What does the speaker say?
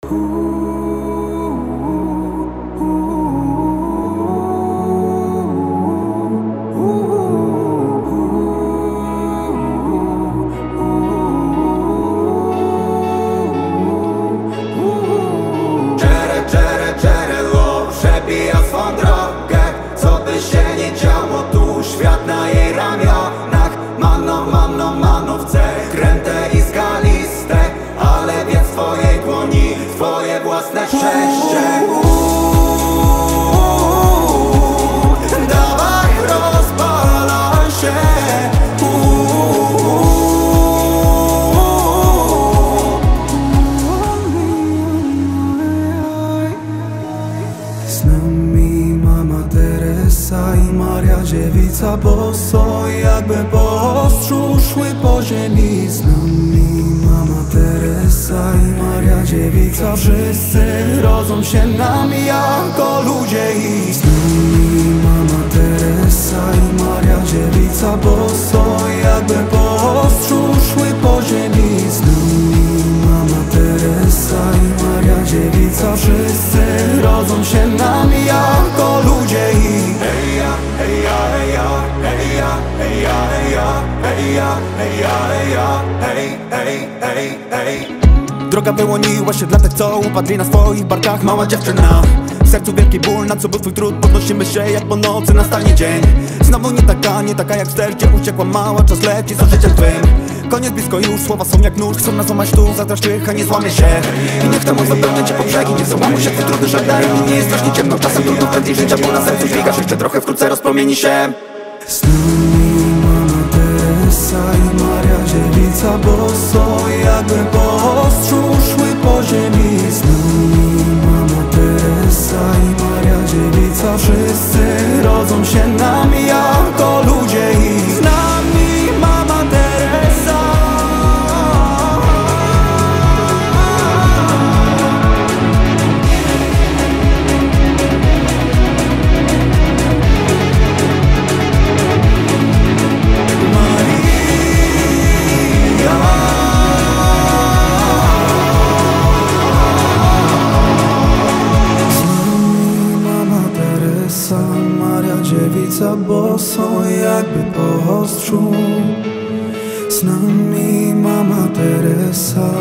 Przebija swą drogę, co by się nie działo, tu świat na jej ramionach. Manowce, kręte i skaliste, ale wiedz w twojej dłoni twoje własne szczęście. Dawaj, rozpalaj się. Z nami Mama Teresa i Maria Dziewica boso, jakby po ostrzu szły po ziemi. Z nami Mama Teresa i Maria Dziewica, wszyscy rodzą się nami jako ludzie. I z nami Mama Teresa i Maria Dziewica boso, jakby po ostrzu szły po ziemi. Z nami Mama Teresa i Maria Dziewica, wszyscy rodzą się nami jako ludzie. I Heja, heja, heja, heja, heja, heja, heja, heja, hej, hej, hej, hej. droga wyłoniła się dla tych, co upadli na swoich barkach. Mała dziewczyna, w sercu wielki ból, na co był twój trud. Podnosimy się jak po nocy nastanie dzień. Znowu nie taka jak w stercie. Uciekła mała, czas leci za życiem twym. Koniec blisko już, słowa są jak nóż. Chcą nas złamać tu, zagrasz tych, a nie złamie się. I niech temu wypełnia cię po brzegi. Nie załamuj się, twój trudny żadnej. Nie jest strasznie ciemno, czasem trudno prędzej życia, bo na sercu dźwigasz jeszcze trochę, wkrótce rozpromieni się. Z nami Mama Teresa i Maria Dziewica boso, jakby po ostrzu szły po ziemi. Z nami Mama Teresa i Maria Dziewica, wszyscy rodzą się nami jako ludzie. I z nami Mama Teresa. Maria Dziewica boso, jakby po ostrzu. Z nami Mama Teresa.